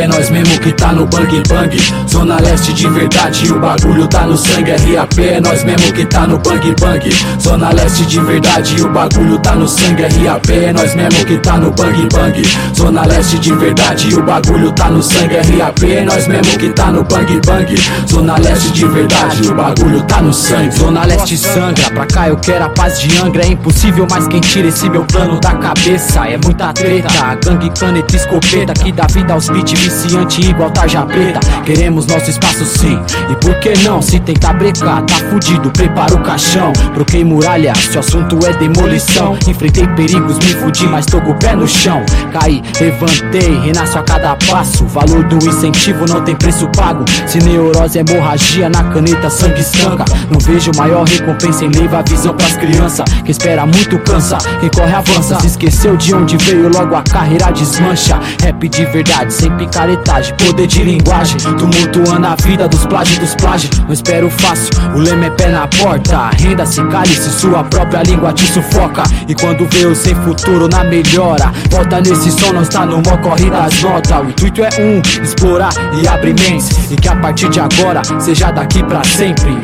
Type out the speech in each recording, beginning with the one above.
é nós mesmo que tá no bang bang. Zona Leste de verdade, o bagulho tá no sangue. RAP é nós mesmo que tá no bang bang. Zona Leste de verdade, o bagulho tá no sangue. RAP é nós mesmo que tá no bang bang. Zona Leste de verdade, o bagulho tá no sangue. RAP é nós mesmo que tá no bang bang. Zona Leste de verdade, o bagulho tá no sangue. Zona Leste sangra, pra cá eu quero a paz de Angra. É impossível mais quem tira esse meu plano da cabeça. É muita treta, gangue, caneta, escopeta, que dá vida aos beat viciante igual tarja preta. Queremos nosso espaço sim, e por que não? Se tentar brecar, tá fudido, prepara o caixão. Troquei muralha, se o assunto é demolição. Enfrentei perigos, me fudi, mas tô com o pé no chão. Caí, levantei, renasço a cada passo. O valor do incentivo não tem preço pago. Se neurose é hemorragia, na caneta sangue estanca. Não vejo maior recompensa em levar a visão pras crianças. Quem espera muito cansa, quem corre avança. Se esqueceu de onde veio, logo a carreira desmancha. Rap de verdade, sem picaretagem, poder de linguagem, tumultuando a vida dos plágios. Não espero fácil, o lema é pé na porta. Renda-se, cale-se, sua própria língua te sufoca. E quando vê o sem futuro na melhora, volta nesse som, não está no mó corre das notas. O intuito é explorar e abrir mentes. E que a partir de agora, seja daqui pra sempre.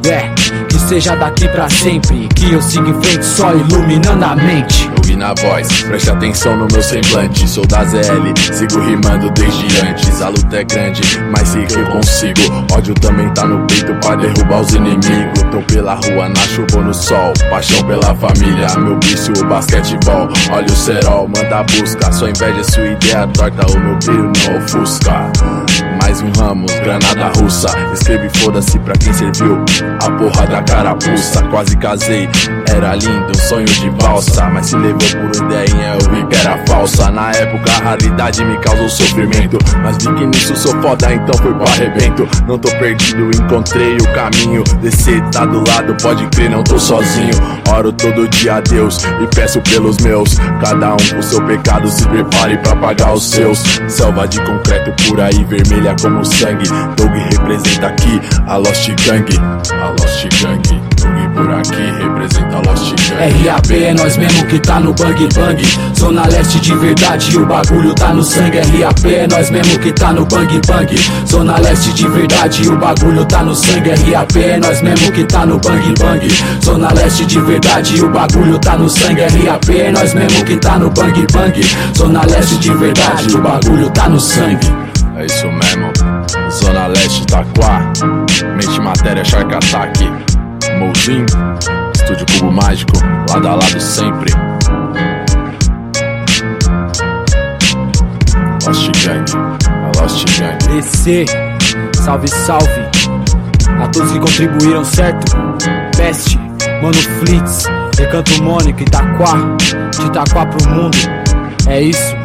Que seja daqui pra sempre. Que eu siga em frente só iluminando a mente. Ouvi na voz, preste atenção no meu semblante. Sou da ZL, sigo rimando desde antes. A luta é grande, mas sei que eu consigo. Ódio também tá no peito pra derrubar os inimigos. Tô pela rua, na chuva ou no sol. Paixão pela família, meu vício, o basquetebol. Olha o cerol, manda a busca. Sua inveja, sua ideia torta. O meu brilho não ofusca. Mais um Ramos, granada russa. Escrevi foda-se pra quem serviu a porra da carapuça. Quase casei, era lindo, um sonho de valsa. Mas se levou por ideinha, eu vi que era falsa. Na época a realidade me causou sofrimento, mas vi que nisso sou foda, então fui pro arrebento. Não tô perdido, encontrei o caminho. Descer, tá do lado, pode crer, não tô sozinho. Oro todo dia a Deus e peço pelos meus. Cada um com seu pecado, se prepare pra pagar os seus. Selva de concreto por aí, vermelha como sangue. Doug representa aqui a Lost Gang. A Lost Gang, Doug por aqui representa a Lost Gang. RAP é nós mesmo que tá no bang bang. Zona Leste de verdade, o bagulho tá no sangue. RAP é nós mesmo que tá no bang bang. Zona Leste de verdade, o bagulho tá no sangue. RAP é nós mesmo que tá no bang bang. Zona Leste de verdade, o bagulho tá no sangue. RAP é nós mesmo que tá no bang bang. Zona Leste de verdade, o bagulho tá no sangue. É isso mesmo, Zona Leste, Taquá, Mente Matéria, Shark Attack, Mozinho, Estúdio Cubo Mágico, lado a lado sempre. Lost Gang, a Lost Gang. DC, salve, salve a todos que contribuíram, certo? Best, Mano Flits, Recanto Mônica, Itaquá, de Itaquá pro mundo. É isso.